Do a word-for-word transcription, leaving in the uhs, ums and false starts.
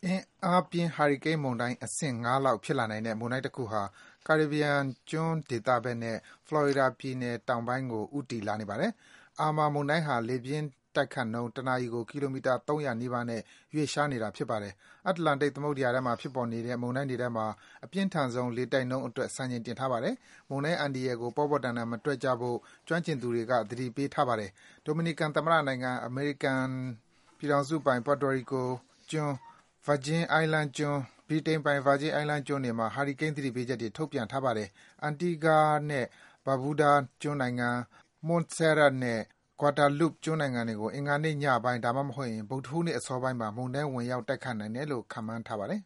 အင်အားပြင်းဟာရီကိန်းမုန်တိုင်းအဆင့် ၅ လောက်ဖြစ်လာနိုင်တဲ့မုန်တိုင်းတခုဟာ ကာရစ်ဘီယံကျွန်းဒေသဘက်နဲ့ ဖလော်ရီဒါပြည်နယ်တောင်ပိုင်းကို ဦးတည်လာနေပါတယ်။ Irma မုန်တိုင်းဟာ လေပြင်းတိုက်ခတ်နှုန်း တနာရီကို ကီလိုမီတာ ၃၀၀ နီးပါးနဲ့ ရွေ့လျားနေတာဖြစ်ပါတယ်။ အတ္တလန္တိတ်သမုဒ္ဒယာထဲမှာဖြစ်ပေါ်နေတဲ့ မုန်တိုင်းတွေထဲမှာ အပြင်းထန်ဆုံးလေတိုက်နှုန်းအတွက် စံချိန်တင်ထားပါတယ်။ မုန်တိုင်းအန္တရာယ်ကို ပေါ့ပေါ့တန်တန်မတွက်ကြဖို့ ကျွမ်းကျင်သူတွေက သတိပေးထားပါတယ်။ ဒိုမီနီကန်သမ္မတနိုင်ငံ၊ အမေရိကန်ပြည်ထောင်စုပိုင် Puerto Rico ကျွန်း၊ Virgin Islands ကျွန်း၊ ဗြိတိန်ပိုင် Virgin Islands ကျွန်းတွေမှာ ဟာရီကိန်းသတိပေးချက်တွေ ထုတ်ပြန်ထားပါတယ်။ Antigua နဲ့ Barbuda ကျွန်းနိုင်ငံ၊ Montserrat နဲ့ Guadeloupe ကျွန်းနိုင်ငံတွေကို အင်္ဂါနေ့ညပိုင်း ဒါမှမဟုတ် ဗုဒ္ဓဟူးနေ့အစောပိုင်းမှာ မုန်တိုင်းဝင်ရောက်တိုက်ခတ်နိုင်တယ်လို့ ခန့်မှန်းထားပါတယ်